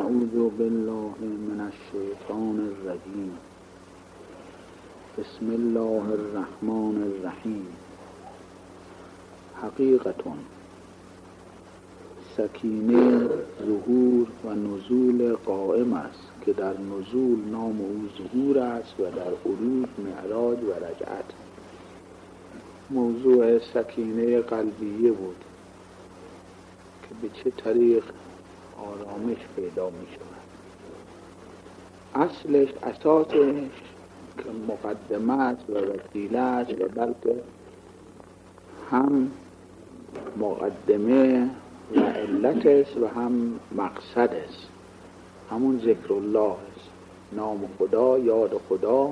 اعوذ بالله من الشیطان الرجیم. بسم الله الرحمن الرحیم. حقیقتون سکینه ظهور و نزول قائم است که در نزول نام او ظهور است و در عروج معراج و رجعت. موضوع سکینه قلبیه بود که به چه طریق آرامش پیدا می شود. اصلش اساسش که مقدمه است و وسیله است و بلکه هم مقدمه و علت است و هم مقصد است. همون ذکر الله است، نام خدا، یاد خدا،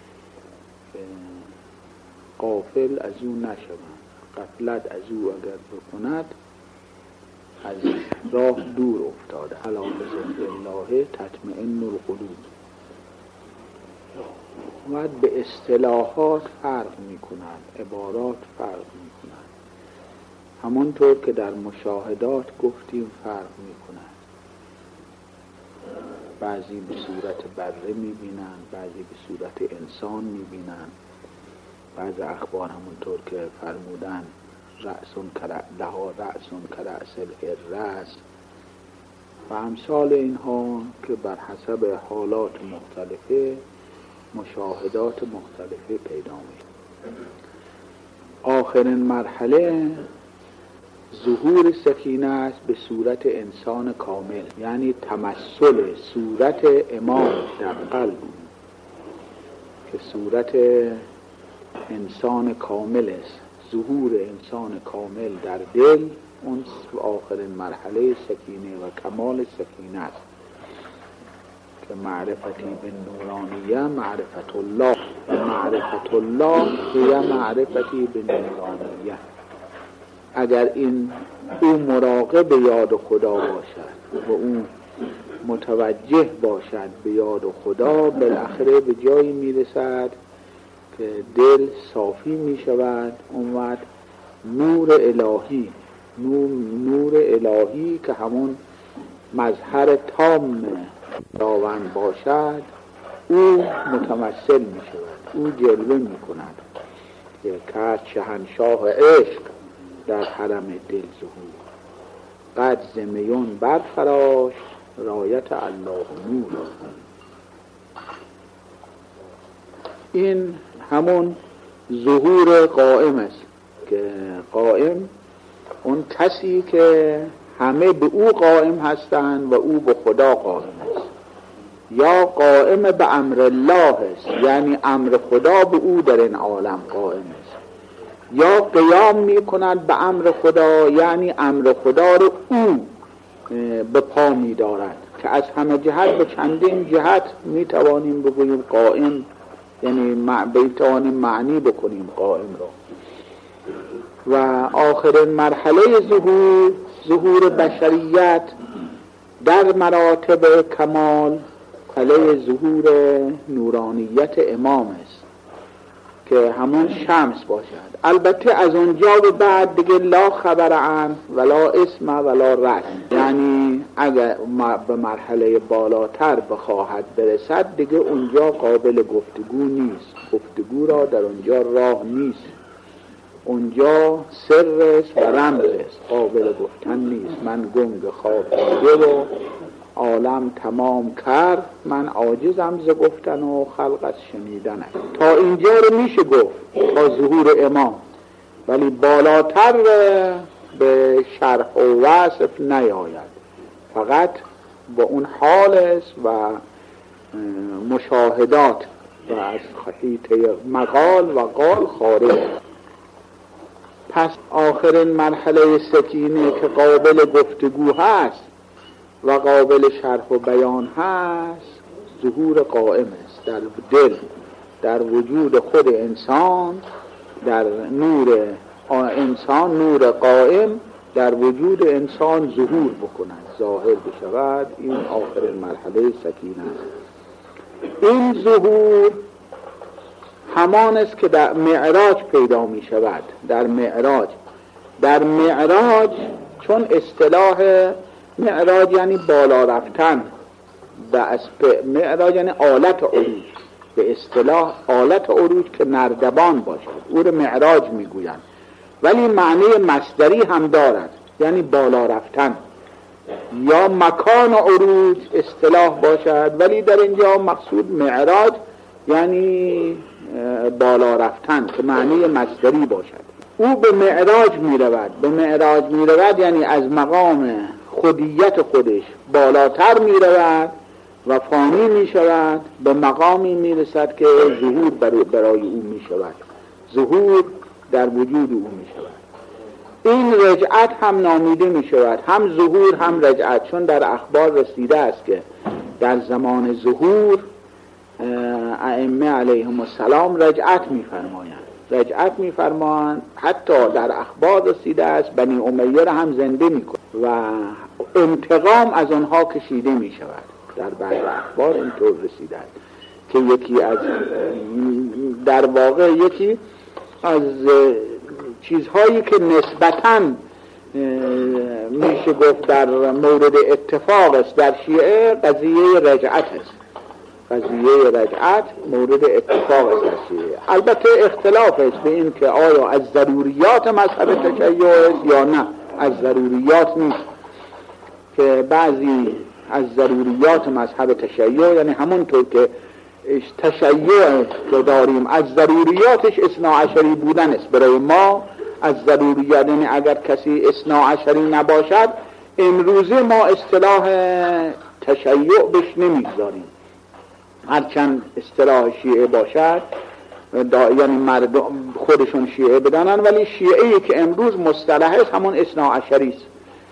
غافل از او نشوند. غفلت از او اگر بکند از راه دور افتاده. الا بذکر الله تطمئن القلوب. باید به اصطلاحات فرق میکنند، عبارات فرق میکنند، همونطور که در مشاهدات گفتیم فرق میکنند. بعضی به صورت بره میبینند، بعضی به صورت انسان میبینند. بعضی اخبار همونطور که فرمودن لها رأسون کرأس الحرة و امثال اینها که بر حسب حالات مختلفه مشاهدات مختلفه پیدا میشه. آخرین مرحله ظهور سکینه است به صورت انسان کامل، یعنی تمثل صورت امام در قلب که صورت انسان کامل است. ظهور انسان کامل در دل اون آخرین مرحله سکینه و کمال سکینه است که معرفتی به نورانیه معرفت الله و معرفت الله هی معرفتی به نورانیه. اگر این او مراقب یاد خدا باشد و او متوجه باشد به یاد خدا، بالاخره به جایی میرسد که دل صافی می شود. اون وقت نور الهی که همون مظهر تام خداوند باشد او متمثل می شود، او جلوه می کند که شهنشاه عشق در حرم دل ظهور. قد زمیون برفراشت رایت الله نور. این همون ظهور قائم است که قائم اون کسی که همه به او قائم هستند و او به خدا قائم است، یا قائم به امر الله است، یعنی امر خدا به او در این عالم قائم است، یا قیام می کند به امر خدا، یعنی امر خدا رو او به پا می دارد که از همه جهت به چندین جهت می توانیم بگوییم قائم، یعنی بیتوانیم معنی بکنیم قائم را. و آخرین مرحله ظهور بشریت در مراتب کمال، مرحله ظهور نورانیت امام است که همون شمس باشد. البته از اونجا به بعد دیگه لا خبر عنه ولا اسم ولا رسم، یعنی اگر به مرحله بالاتر بخواهد برسد دیگه اونجا قابل گفتگو نیست، گفتگو را در اونجا راه نیست، اونجا سر است و رمز است، قابل گفتن نیست. من گنگ خواب دیده و عالم تمام کرد، من عاجزم ز گفتن و خلق از شنیدن است. تا اینجا رو میشه گفت تا ظهور امام، ولی بالاتر به شرح و وصف نیاید، فقط با اون حال است و مشاهدات و از حیطه مقال و قال خارج. پس آخرین مرحله سکینه که قابل گفتگو هست و قابل شرح و بیان هست ظهور قائم است در دل، در وجود خود انسان، در نور انسان، نور قائم در وجود انسان ظهور بکند، ظاهر بشود. این آخرین مرحله سکینه است. این ظهور همان است که در معراج پیدا می شود. در معراج چون اصطلاح معراج یعنی بالا رفتن معراج یعنی آلت عروج، به اصطلاح آلت عروج که نردبان باشد، او رو معراج میگویند، ولی معنی مصدری هم دارد، یعنی بالا رفتن. یا مکان عروج اصطلاح باشد، ولی در اینجا مقصود معراج یعنی بالا رفتن که معنی مصدری باشد. او به معراج می رود. به معراج می رود یعنی از مقام خودیت خودش بالاتر می رود و فانی می شود، به مقامی می رسد که ظهور برای او می شود، ظهور در وجود او می شود. این رجعت هم نامیده می شود، هم ظهور هم رجعت، چون در اخبار رسیده است که در زمان ظهور ائمه علیهم السلام رجعت می فرمایند، رجعت می فرمایند. حتی در اخبار رسیده است بنی امیه را هم زنده می کند و انتقام از آنها کشیده می شود. در بعض اخبار اینطور رسیده است که یکی از در واقع یکی از چیزهایی که نسبتاً میشه گفت در مورد اتفاق است در شیعه قضیه رجعت است. قضیه رجعت مورد اتفاق است در شیعه. البته اختلاف است به این که آیا از ضروریات مذهب تشیع است یا نه، از ضروریات نیست، که بعضی از ضروریات مذهب تشیع یعنی همونطور که تشیع که داریم از ضروریاتش اثناعشری بودن است. برای ما از ضروریات یعنی اگر کسی اثناعشری نباشد امروزه ما اصطلاح تشیع بهش نمیگذاریم، هرچند اصطلاح شیعه باشد یعنی مردم خودشون شیعه بدانن، ولی شیعه‌ای که امروز مصطلح است همون اثناعشری است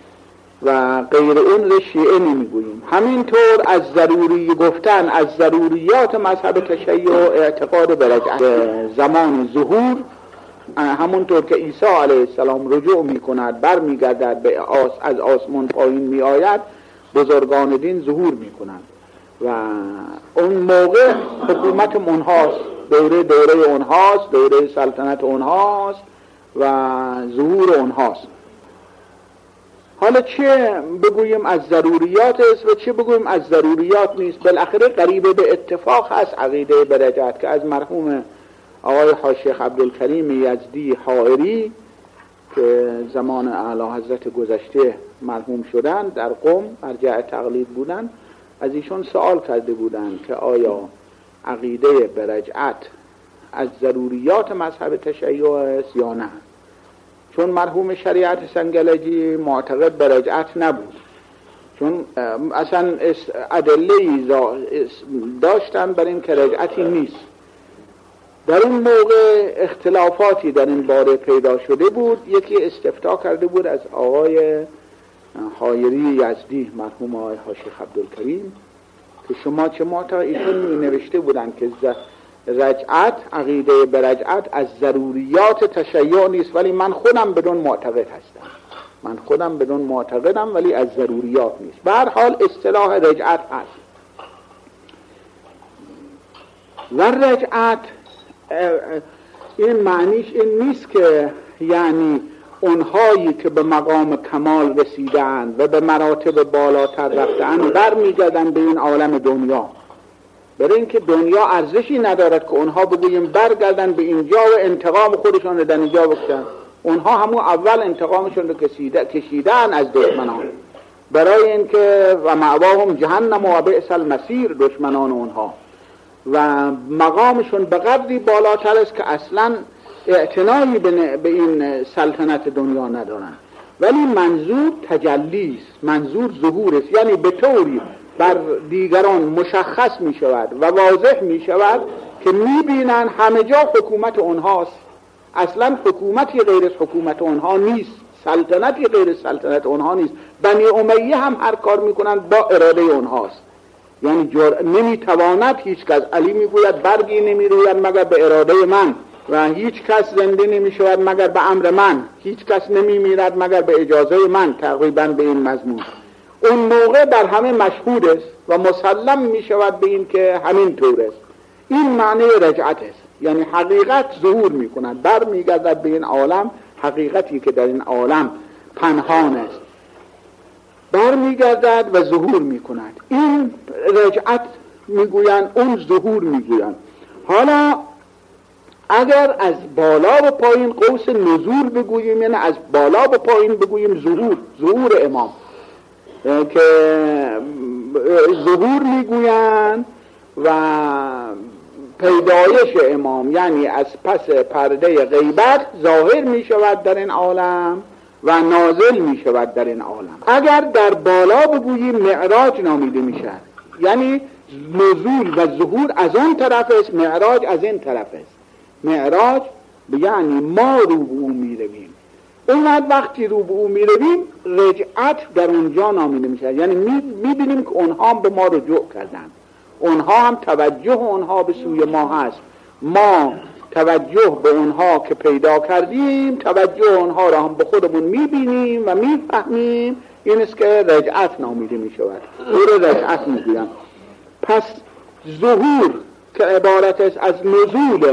و غیر اون رو شیعه نمیگوییم. همینطور از ضروری گفتن از ضروریات مذهب تشیع اعتقاد به رجعت زمان ظهور، همونطور که عیسی علیه السلام رجوع میکند بر میگردد به از آسمان پایین میآید، بزرگان دین ظهور میکنند و اون موقع حکومت اونهاست، دوره اونهاست، دوره سلطنت اونهاست و ظهور اونهاست. حالا چه بگوییم از ضروریات است و چه بگوییم از ضروریات نیست؟ بالاخره قریب به اتفاق هست عقیده به رجعت که از مرحوم آقای شیخ عبدالکریم یزدی حائری که زمان اعلی حضرت گذشته مرحوم شدن، در قم مرجع تقلید بودن، از ایشون سوال کرده بودند که آیا عقیده به رجعت از ضروریات مذهب تشیع است یا نه؟ چون مرحوم شریعت سنگلجی معتقد به رجعت نبود، چون اصلا ادله‌ای داشتن بر این که رجعتی نیست. در این موقع اختلافاتی در این باره پیدا شده بود. یکی استفتاء کرده بود از آقای حائری یزدی، مرحوم آقای شیخ عبدالکریم، که شما چه معتقد؟ ایشون می نوشته بودن که رجعت، عقیده به رجعت از ضروریات تشیع نیست، ولی من خودم بدون معتقد هستم، ولی از ضروریات نیست. به هر حال اصطلاح رجعت هست و رجعت این معنیش این نیست که یعنی اونهایی که به مقام کمال رسیدن و به مراتب بالاتر رفتن برمیگردن به این عالم دنیا، برای اینکه دنیا ارزشی ندارد که اونها بگوییم برگردن به اینجا و انتقام خودشون رو در اینجا بکشن. اونها همون اول انتقامشون رو کشیدن از دشمنان، برای اینکه و مأواهم جهنم و بئس المصیر، دشمنان اونها، و مقامشون به قدری بالاتر است که اصلا اعتنایی به این سلطنت دنیا ندارن. ولی منظور تجلیست، منظور ظهور است، یعنی به طوری بر دیگران مشخص می شود و واضح می شود که می بینن همه جا حکومت اونهاست، اصلا حکومتی غیر از حکومت اونها نیست، سلطنتی غیر از سلطنت اونها نیست. بنی امیه هم هر کار می کنند با اراده اونهاست، یعنی نمی تواند هیچ کس، علی می گوید برگی نمی روید مگر به اراده من و هیچ کس زنده نمی شود مگر به امر من، هیچ کس نمی میرد مگر به اجازه من، تقریبا به این مضمون. اون موقع در همه مشهود است و مسلم می شود به این که همین طور است. این معنی رجعت است، یعنی حقیقت ظهور می کند، بر می گردد به این عالم، حقیقتی که در این عالم پنهان است بر می گردد و ظهور می کند. این این رجعت میگوین، اون ظهور میگوین. حالا اگر از بالا به پایین قوس نزول بگوییم، یعنی از بالا به پایین بگوییم ظهور امام، که ظهور میگوین و پیدایش امام، یعنی از پس پرده غیبت ظاهر می شود در این عالم و نازل می شود در این عالم. اگر در بالا بگوییم معراج نامیده می شود، یعنی نزول و ظهور از اون طرف است، معراج از این طرف است. معراج یعنی ما رو به او می رویم، اون وقتی رو به او می رویم رجعت در اونجا نامیده می شود، یعنی می بینیم که اونها هم به ما رجوع کردن، اونها هم توجه اونها به سوی ما هست، ما توجه به اونها که پیدا کردیم توجه اونها را هم به خودمون میبینیم و میفهمیم. این است که رجعت نامیده میشود، او را رجعت میگویم. پس ظهور که عبارت است از نزول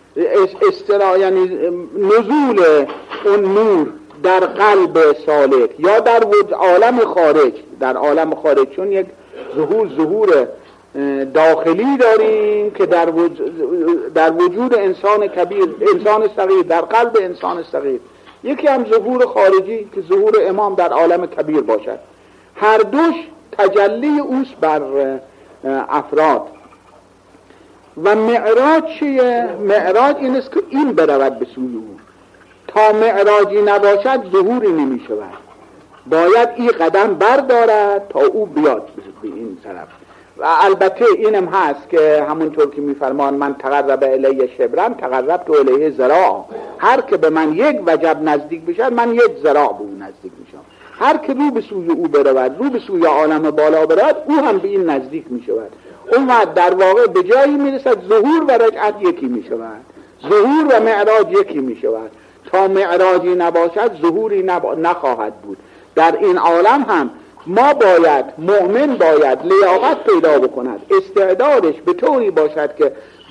یعنی نزول اون نور در قلب سالک یا در عالم خارج، در عالم خارج، چون یک ظهور داخلی داریم که در وجود انسان کبیر، انسان صغیر، در قلب انسان صغیر. یکی هم ظهور خارجی که ظهور امام در عالم کبیر باشد. هر دوش تجلی اوست بر افراد. و معراج چیه؟ معراج این است که این برود به سوی او. تا معراجی نباشد ظهوری نمی شود، باید این قدم بردارد تا او بیاد به این طرف. و البته اینم هست که همونطور که میفرمان من تقرب الیه شبرا تقربت الیه ذراع، هر که به من یک وجب نزدیک بشد من یک ذراع به او نزدیک میشم. هر که رو به سوی او برود، رو به سوی عالم بالا برود، او هم به این نزدیک میشود. اون وقت در واقع به جایی میرسد ظهور و رجعت یکی میشود، ظهور و معراج یکی میشود. تا معراجی نباشد ظهوری نخواهد بود. در این عالم هم ما باید، مؤمن باید لیاقت پیدا بکند، استعدادش به طوری باشد که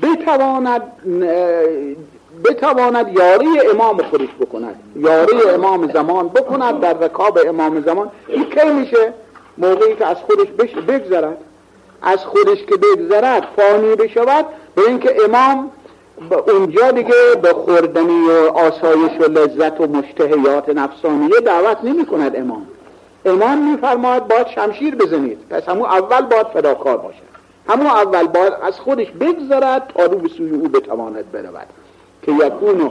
بتواند یاری امام خودش بکند، یاری امام زمان بکند، در رکاب امام زمان. این کی میشه؟ موقعی که از خودش بگذرد، از خودش که بگذرد فانی بشود، به اینکه امام اونجا دیگه به خوردنی و آسایش و لذت و مشتهیات نفسانیه دعوت نمی کند. امام میفرماید باید شمشیر بزنید، پس همون اول باید فداکار باشد، همون اول باید از خودش بگذرد تا رو به سوی او بتواند برود. که یکونو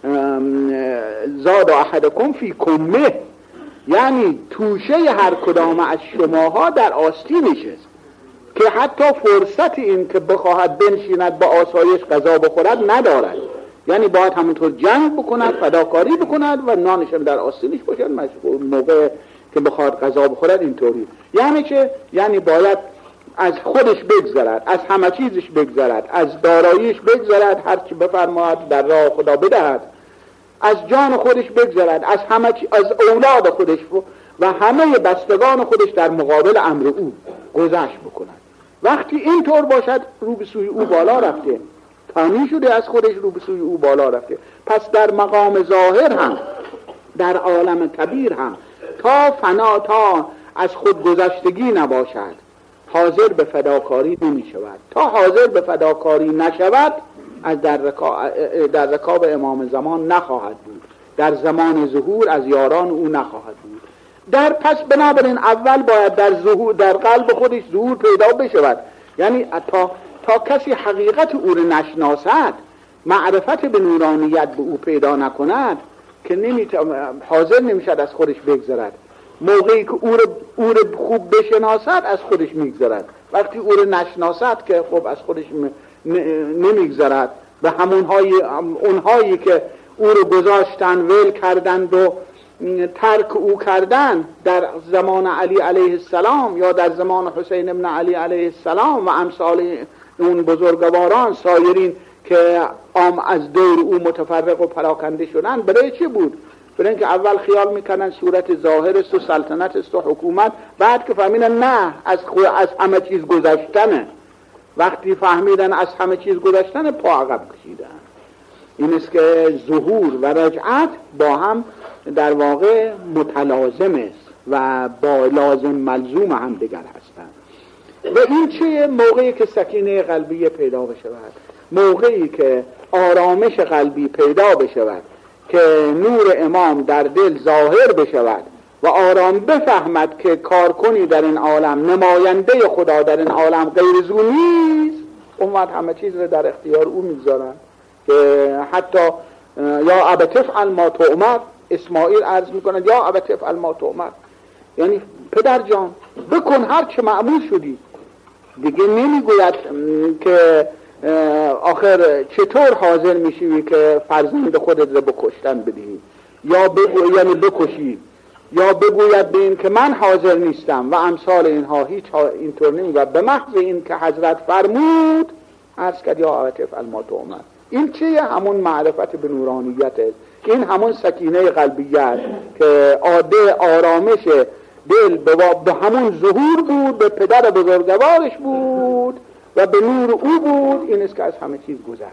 زاد احدکم فی کمه، یعنی توشه هر کدام از شماها در آستینش است، که حتی فرصت این که بخواهد بنشیند با آسایش غذا بخورد ندارد. یعنی باید همونطور جنگ بکند، فداکاری بکند و نانش در آستینش باشد موقع که بخواد غذا بخورد. اینطوری یعنی چه؟ یعنی باید از خودش بگذرد، از همه چیزش بگذرد، از داراییش بگذرد، هرچی بفرماید در راه خدا بدهد، از جان خودش بگذرد، از از اولاد خودش و همه بستگان خودش در مقابل امر او گذشت بکند. وقتی اینطور باشد رو به سوی او بالا رفته، فانی شده، از خودش رو به سوی او بالا رفته. پس در مقام ظاهر هم، در عالم کبیر هم، تا فنا، تا از خود گذشتگی نباشد، حاضر به فداکاری نمی شود. تا حاضر به فداکاری نشود، از در رکاب امام زمان نخواهد بود، در زمان ظهور از یاران او نخواهد بود. پس بنابراین اول باید در قلب خودش ظهور پیدا بشود، یعنی تا کسی حقیقت او را نشناسد، معرفت به نورانیت به او پیدا نکند، که حاضر نمیشد از خودش بگذرد. موقعی که او را خوب بشناسد از خودش میگذرد، وقتی او را نشناسد که خب از خودش نمیگذرد. و اونهایی که او را گذاشتن، ول کردند و ترک او کردن در زمان علی علیه السلام یا در زمان حسین ابن علی علیه السلام و امثال اون بزرگواران سایرین که از دور او متفرق و پراکنده شدن، برای چه بود؟ برای اینکه اول خیال میکنن صورت ظاهر است و سلطنت است و حکومت، بعد که فهمیدن نه، از همه چیز گذشتنه. وقتی فهمیدن از همه چیز گذشتنه، پا عقب کشیدن. این است که ظهور و رجعت با هم در واقع متلازم است و با لازم ملزوم هم دیگر هستند. و این چیه؟ موقعی که سکینه قلبی پیدا بشود، موقعی که آرامش قلبی پیدا بشود، که نور امام در دل ظاهر بشود و آرام بفهمد که کارکنی در این عالم، نماینده خدا در این عالم غیر از او نیست، اون وقت همه چیز رو در اختیار او میگذارن. که حتی یا ابت افعل ما تؤمر، اسماعیل عرض میکند یا ابت افعل ما تؤمر، یعنی پدر جان بکن هر چه مأمور شدی. دیگه نمیگوید که آخر چطور حاضر میشی که فرزند خودت رو بکشتن بدهی، یا یعنی بکشی، یا بگوید به این که من حاضر نیستم و امثال اینها. هیچ اینطور نمیگوید، به محض این که حضرت فرمود عرض کرد یا ابت افعل ما تؤمر. این چیه؟ همون معرفت به نورانیت است. این همون سکینه قلبیت که عاده آرامش دل به همون ظهور بود، به پدر بزرگوارش بود و به نور او بود. این است که از همه چیز گذشت.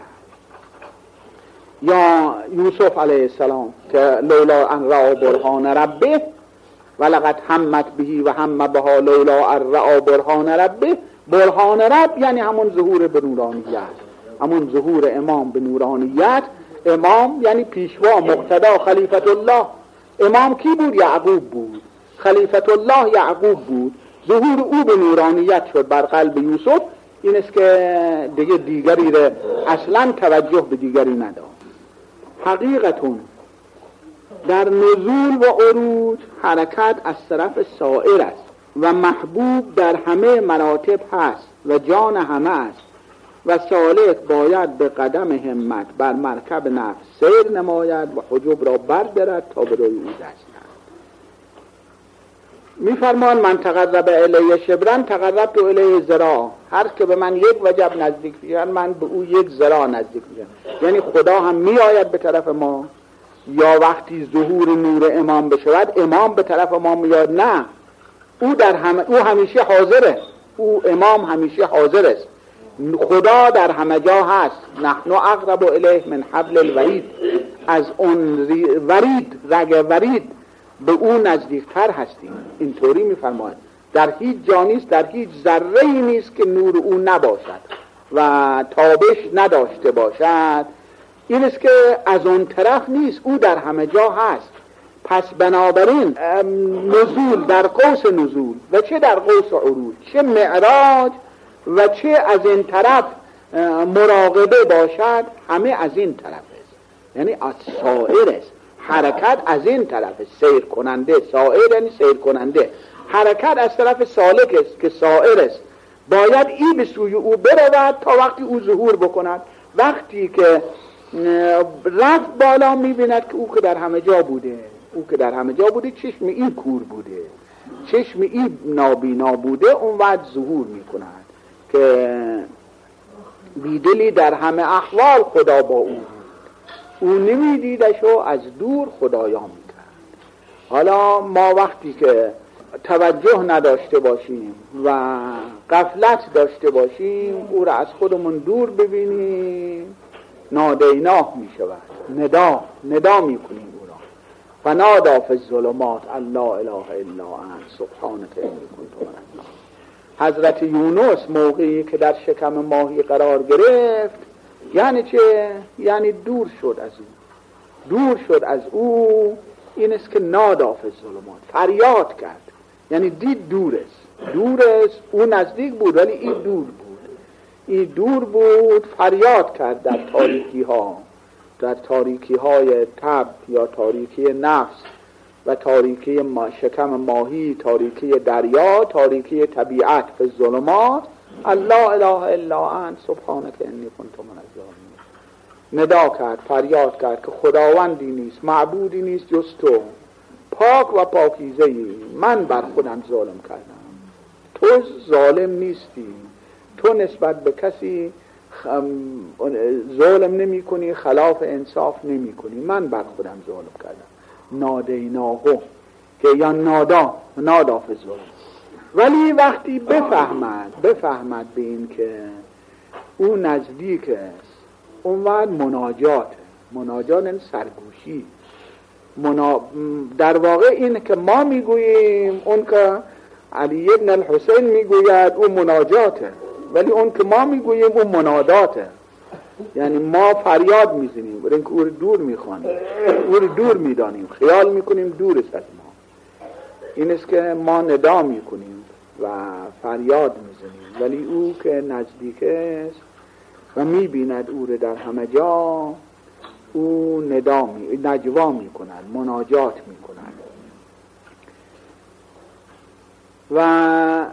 یا یوسف علیه السلام که لولا ان رأى برهان ربه ولقد همت بهی و هم بها لولا ان رأى برهان ربه. برهان رب یعنی همون ظهور به نورانیت، همون ظهور امام به نورانیت. امام یعنی پیشوا، مقتدا، خلیفت الله. امام کی بود؟ یعقوب بود. خلیفت الله یعقوب بود. ظهور او به نورانیت شد بر قلب یوسف. این است که دیگه دیگری را اصلا توجه به دیگری نداد. حقیقتون در نزول و عروج حرکت از طرف سائر است و محبوب در همه مراتب هست و جان همه است و سالک باید به قدم همت بر مرکب نفس سیر نماید و حجب را بردارد تا به روی او دست نهد. میفرمان من تقرب الیه شبرا تقربت الیه ذراع. هر که به من یک وجب نزدیک میشن من به او یک ذراع نزدیک میشم. یعنی خدا هم میآید به طرف ما، یا وقتی ظهور نور امام بشود امام به طرف ما میاد؟ نه، او همیشه حاضره. او امام همیشه حاضر است. خدا در همه جا هست. نحن اقرب الیه من حبل الورید. از اون ورید، رگ ورید به او نزدیکتر هستیم. اینطوری میفرماید. در هیچ جا نیست، در هیچ ذره‌ای نیست که نور او نباشد و تابش نداشته باشد. این است که از اون طرف نیست، او در همه جا هست. پس بنابراین نزول در قوس نزول و چه در قوس عروج، چه معراج و چه از این طرف مراقبه باشد، همه از این طرف است. یعنی از سائر است. حرکت از این طرف سیر کننده، سائر یعنی سیر کننده. حرکت از طرف سالک است که سائر است. باید ای به سوی او برود تا وقتی او ظهور بکند. وقتی که رفت بالا میبیند که او که در همه جا بوده، او که در همه جا بوده، چشم این کور بوده، چشم این نابینا بوده، اون وقت ظهور میکند که بیدلی در همه احوال خدا با او بود. او نمیدیدش و از دور خدایا میکرد. حالا ما وقتی که توجه نداشته باشیم و غفلت داشته باشیم، او را از خودمون دور ببینیم، نادیناه می شود. ندا می کنیم او را. فنادا فی الظلمات الله اله الا انت سبحانک انی کنت من الظالمین. حضرت یونس موقعی که در شکم ماهی قرار گرفت، یعنی چه؟ یعنی دور شد از او. این است که نادا فی الظلمات، فریاد کرد. یعنی دید دور است. او نزدیک بود ولی این دور بود. فریاد کرد در تاریکی های تب یا تاریکی نفس و تاریکی شکم ماهی، تاریکی دریا، تاریکی طبیعت. فی الظلمات الله اله الا انت سبحانک انی کنت من الظالمین. ندا کرد، فریاد کرد که خداوندی نیست، معبودی نیست جز تو، پاک و پاکیزه ای. من بر خودم ظلم کردم، تو ظالم نیستی. تو نسبت به کسی ظلم نمی کنی، خلاف انصاف نمی کنی. من بر خودم ظلم کردم. نادیناهو که یا نادا فی ظلم. ولی وقتی بفهمد به این که او نزدیک است، اون وقت مناجات یعنی سرگوشی. در واقع این که ما میگوییم، اون که علی ابن الحسین میگوید اون مناجاته، ولی اون که ما میگوییم اون مناداته. یعنی ما فریاد میزنیم برای اینکه او رو دور میخوانیم، او رو دور میدانیم، خیال میکنیم دور است از ما. این است که ما ندا میکنیم و فریاد میزنیم، ولی او که نزدیک است و میبیند او رو در همه جا، او نجوا میکند، مناجات میکند. و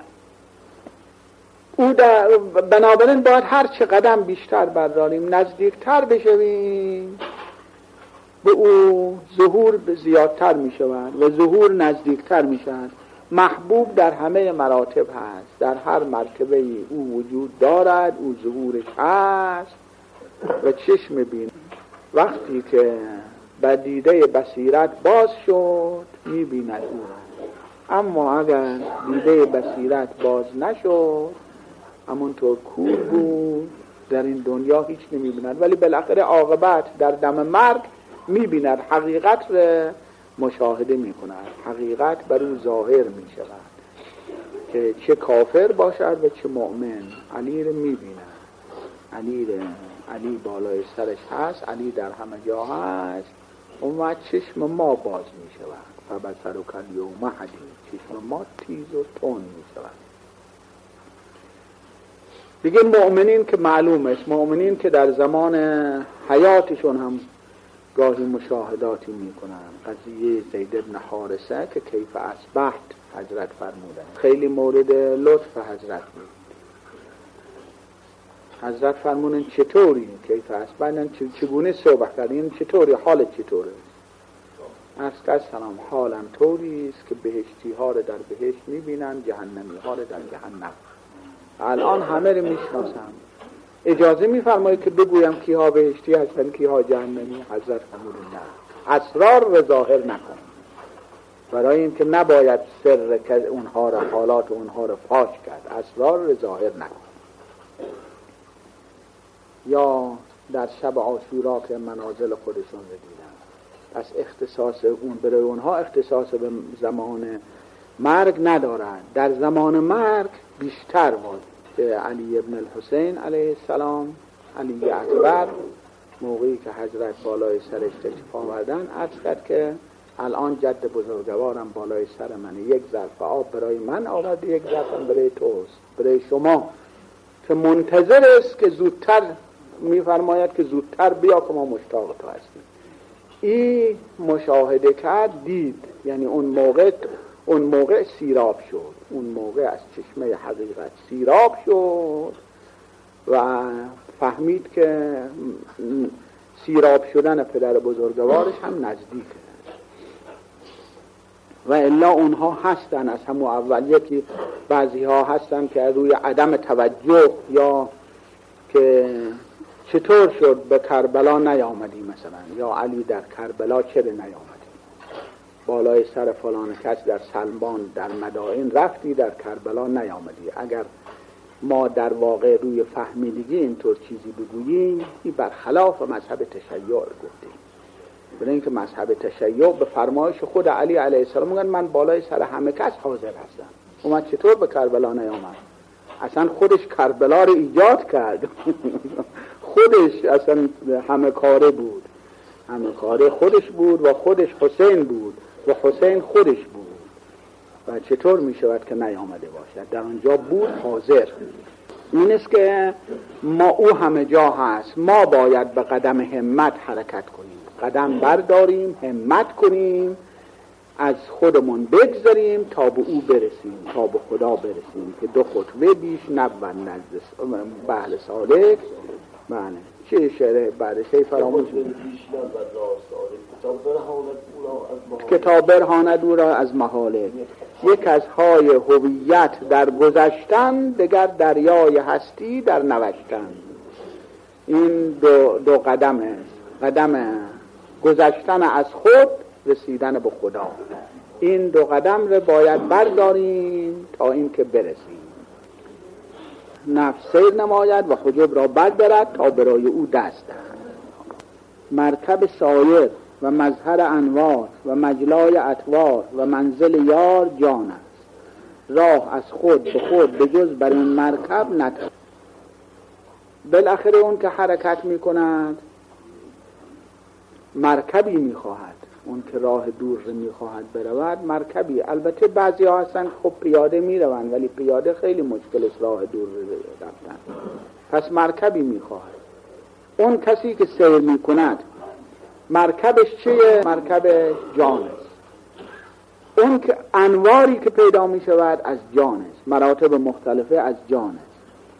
او بنابراین باید هر چه قدم بیشتر برداریم، نزدیکتر بشویم به او، ظهور زیادتر می شود و ظهور نزدیکتر می شود. محبوب در همه مراتب هست، در هر مرتبه او وجود دارد، او ظهورش هست و چشم بین. وقتی که به دیده بصیرت باز شد می بیند او را، اما اگر دیده بصیرت باز نشد، همونطور کور بود، در این دنیا هیچ نمی بیند، ولی بالاخره عاقبت در دم مرگ می بیند، حقیقت را مشاهده می کند، حقیقت بر او ظاهر می شود که چه کافر باشد و چه مؤمن. علی را می بیند، علی بالای سرش هست، علی در همه جا هست. اون وقت چشم ما باز می شود، فبصرک الیوم حدید، چشم ما تیز و تند می شود. دیگه مؤمنین که معلوم است، مؤمنین که در زمان حیاتشون هم گاهی مشاهداتی میکنن. قضیه زید بن حارثه که کیف اصبحت حضرت فرمودن، خیلی مورد لطف حضرت بود. حضرت فرمودن چطوری کیف اصبحت، چگونه صحبت کردین، چطوری، حالت چطوره؟ عرض سلام، حالم طوری است که بهشتی ها رو در بهشت میبینن، جهنمی ها رو در جهنم. الان همه رو میشناسم، اجازه میفرمایید که بگویم کیها بهشتی هستن کیها جهنمی؟ حضرت فرمودن نه، اسرار رو ظاهر نکن، برای اینکه نباید سر اونها رو، حالات اونها رو فاش کرد، اسرار رو ظاهر نکن. یا در شب عاشورا که منازل خودشون رو دیدن، پس اختصاص اون برای اونها اختصاص به زمان مرگ ندارد. در زمان مرگ بیشتر بود که علی ابن الحسین علیه السلام، علی اکبر، موقعی که حضرت بالای سرش تشریف آوردن، عرض کرد که الان جد بزرگوارم بالای سر منه، یک ظرف آب برای من آورده، یک ظرف برای توست، برای شما که منتظر است که زودتر، میفرماید که زودتر بیا که ما مشتاق تو هستیم. این مشاهده کرد، دید، یعنی اون موقع سیراب شد، اون موقع از چشمه حقیقت سیراب شد و فهمید که سیراب شدن پدر بزرگوارش هم نزدیکه. و الا اونها هستن از همون اول، یکی بعضی ها هستن که روی عدم توجه، یا که چطور شد به کربلا نیامدی مثلا، یا علی در کربلا چرا نیامدی، بالای سر فلان کس در سلمان در مدائن رفتی، در کربلا نیامدی. اگر ما در واقع روی فهمیدگی اینطور چیزی بگوییم، این برخلاف مذهب تشیع گفتیم. برای اینکه مذهب تشیع به فرمایش خود علی علیه السلام میگن من بالای سر همه کس حاضر هستم. اومد چطور به کربلا نیامد؟ اصلا خودش کربلا رو ایجاد کرد. خودش اصلا همه کاره بود، همه کاره خودش بود و خودش حسین بود و حسین خودش بود و چطور می شود که نیامده باشد؟ در آنجا بود، حاضر. این است که ما او همه جا هست، ما باید به قدم همت حرکت کنیم، قدم برداریم، همت کنیم، از خودمون بگذاریم تا به او برسیم، تا به خدا برسیم که دو خطوه بیش نبود نزد بهل سالک. بله چه شعر بعد شی فراموش کتاب برهاند او را از محاله. یک از های هویت در گذشتن، دگر دریای هستی در نوشتن. این دو قدم است، قدم گذشتن از خود، رسیدن به خدا. این دو قدم رو باید برداریم تا این که برسیم. نفس سیر نماید و حجب را بردارد تا برای او دست دهد. مرکب سایر و مظهر انوار و مجلای اطوار و منزل یار جان است. راه از خود به خود به جز بر این مرکب نتوان. بالاخره اون که حرکت میکند مرکبی میخواهد، اون که راه دور رو میخواهد برود مرکبی. البته بعضی ها هستن خب پیاده میروند، ولی پیاده خیلی مشکل است راه دور رو رفتن، پس مرکبی میخواهد. اون کسی که سیر میکند مرکبش چیه؟ مرکب جان است. اون که انواری که پیدا میشود از جان است، مراتب مختلفه از جان است،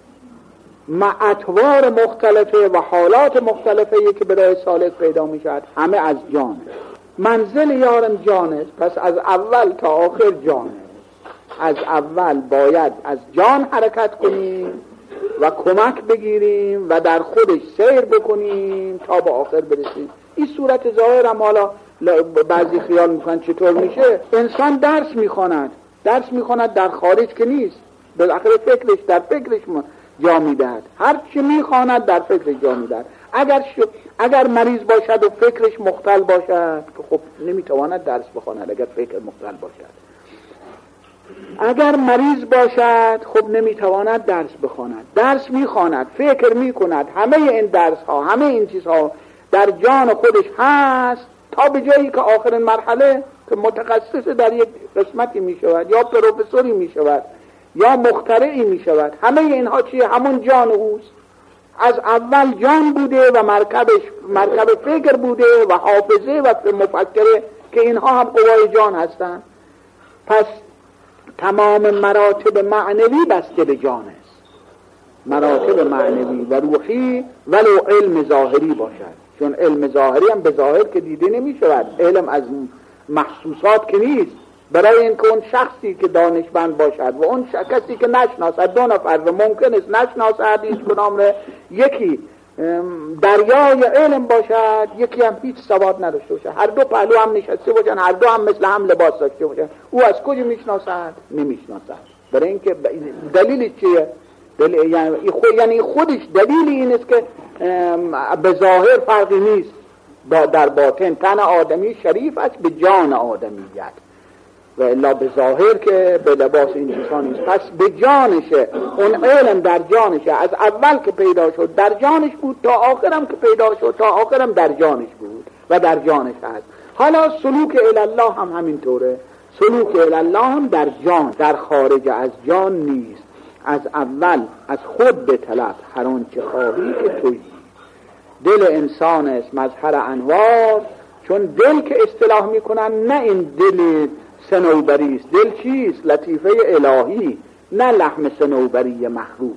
اطوار مختلفه و حالات مختلفه که برای سالک پیدا میشود همه از جان است. منزل یارم جان است، پس از اول تا آخر جان است. از اول باید از جان حرکت کنیم و کمک بگیریم و در خودش سیر بکنیم تا به آخر برسیم. این صورت ظاهر هم حالا بعضی خیال میکنن چطور میشه. انسان درس میخواند در خارج که نیست، بالاخره فکرش در فکرش جا میدهد، هر چی میخواند در فکرش جا میدهد. اگر مریض باشد و فکرش مختل باشد که خب نمیتواند درس بخواند. اگر فکر مختل باشد، اگر مریض باشد خب نمیتواند درس بخواند. درس میخواند، فکر میکند، همه این درس ها، همه این چیزها در جان خودش هست تا به جایی که آخرین مرحله که متخصص در یک قسمتی میشود یا پروفسوری میشود یا مخترعی میشود. همه اینها چیه؟ همون جان اوست. از اول جان بوده و مرکب فکر بوده و حافظه و مفکره که اینها هم قوای جان هستند. پس تمام مراتب معنوی بسته به جان است، مراتب معنوی و روحی، ولو علم ظاهری باشد، چون علم ظاهری هم به ظاهر که دیده نمی شود، علم از محسوسات که نیست. برای اینکه اون شخصی که دانشمند باشد و اون کسی که نشناسد، دو نفر و ممکن است نشناسد هیچ کدام را، یکی دریای علم باشد، یکی هم هیچ سواد نداشته باشد، هر دو پهلو هم نشسته باشن، هر دو هم مثل هم لباس داشته باشن، او از کجا میشناسد؟ نمیشناسد. برای اینکه دلیل چیه؟ یعنی خودش دلیل این است که به ظاهر فرقی نیست، در باطن تن آدمی شریف است به جان آدمیت، و الا به ظاهر که به لباس این چیزها نیست. پس به جانشه، اون علم در جانشه، از اول که پیدا شد در جانش بود تا آخرم که پیدا شد تا آخرم در جانش بود و در جانش هست. حالا سلوک الالله هم همینطوره، سلوک الالله هم در جان، در خارج از جان نیست. از اول از خود به طلب هر آنچه خواهی که تویی. دل انسان است مظهر انوار، چون دل که اصطلاح میکنن نه این دل صنوبری است. دل چیست؟ لطیفه الهی، نه لحم صنوبری مخروط.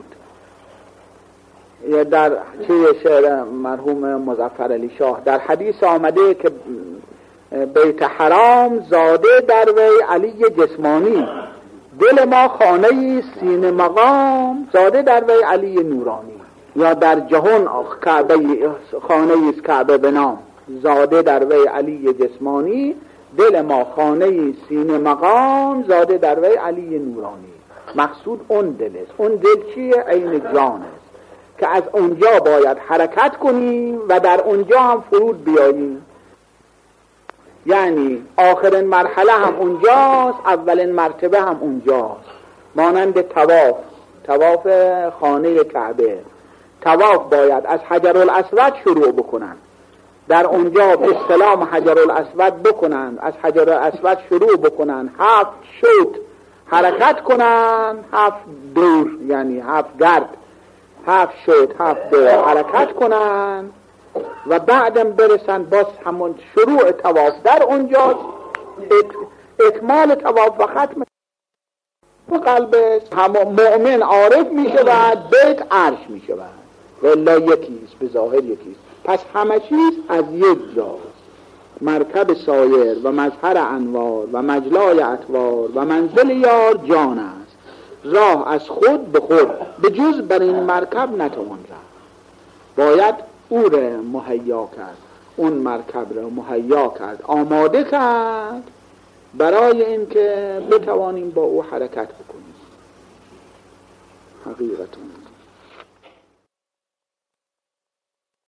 در شعر مرحوم مظفر علی شاه در حدیث آمده که بیت حرام زاده در وی علی جسمانی، دل ما خانه سینه مقام زاده در وی علی نورانی. یا در جهان کعبه خانه است کعبه به نام، زاده در وی علی جسمانی، دل ما خانه سینه مقام زاده در وی علی نورانی. مقصود اون دل است. اون دل چیه؟ عین جان است که از اونجا باید حرکت کنیم و در اونجا هم فرود بیاییم. یعنی آخرین مرحله هم اونجاست، اولین مرتبه هم اونجاست. مانند طواف خانه کعبه، طواف باید از حجر الاسود شروع بکنن، در اونجا به سلام حجر الاسود بکنن، از حجر الاسود شروع بکنن، 7 شوط حرکت کنن، 7 دور یعنی 7 گرد، 7 شوط 7 دور حرکت کنن و بعدم برسن باز همون شروع طواف در اونجا، اکمال طواف و ختم قلبش. مؤمن عارف می شود، بیت عرش می شود، والله یکیست، به ظاهر یکیست. پس همه چیز از یک جاست. مرکب سایر و مظهر انوار و مجلای اطوار و منزل یار جان است. راه از خود به خود به جز بر این مرکب نتوان رفت. باید او را مهیا کرد، اون مرکب را مهیا کرد، آماده کرد برای اینکه بتوانیم با او حرکت بکنیم. حقیقتاً